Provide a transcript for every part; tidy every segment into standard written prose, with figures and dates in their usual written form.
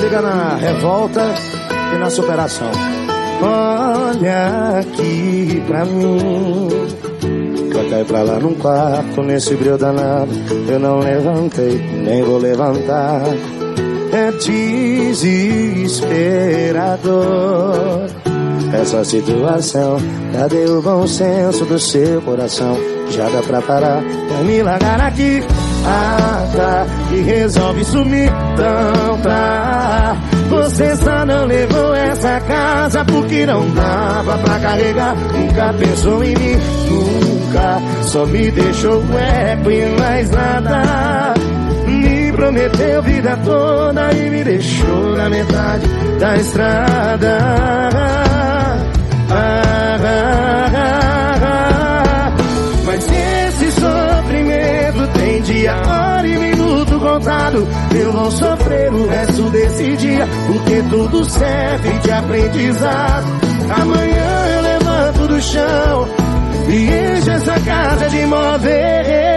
briga na revolta e na superação. Olha aqui pra mim, que eu caí pra lá num quarto, nesse brilho danado. Eu não levantei, nem vou levantar. É desesperador essa situação. Cadê o bom senso do seu coração? Já dá pra parar, vai me largar aqui. Ah, tá, e resolve sumir. Então tá, você só não levou essa casa porque não dava pra carregar. Nunca pensou em mim, nunca. Só me deixou eco e mais nada. Me prometeu vida toda e me deixou na metade da estrada. Mas esse sofrimento tem dia, hora e minuto contado. Eu vou sofrer o resto desse dia, porque tudo serve de aprendizado. Amanhã eu levanto do chão e encho essa casa de móveis.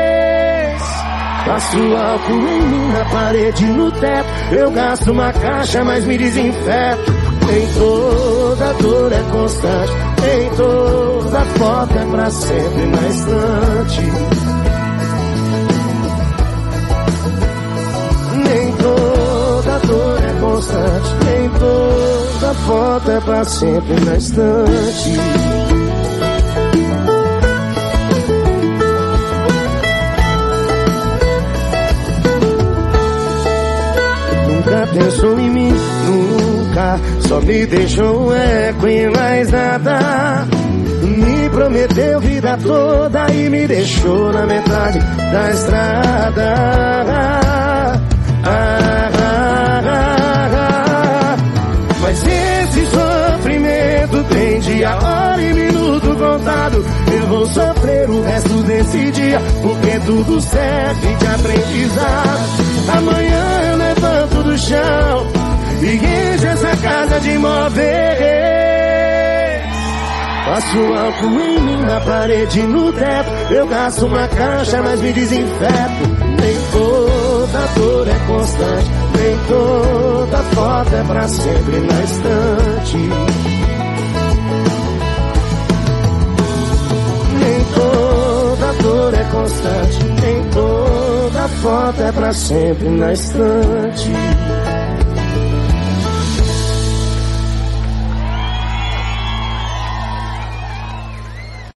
Passo álcool em mim, na parede, no teto. Eu gasto uma caixa, mas me desinfeto. Nem toda dor é constante, nem toda foto é pra sempre na estante. Nem toda dor é constante, nem toda foto é pra sempre na estante. Nunca pensou em mim, nunca. Só me deixou eco e mais nada. Me prometeu vida toda e me deixou na metade da estrada. Mas esse sofrimento tem dia, hora e minuto contado. Eu vou sofrer o resto desse dia, porque tudo serve de aprendizado. Amanhã eu levanto do chão e encho essa casa de móveis. Passo álcool em mim, na parede, no teto. Eu gasto uma caixa, mas me desinfeto. Nem toda dor é constante, nem toda foto é pra sempre na estante. Nem toda dor é constante, nem toda foto é pra sempre na estante.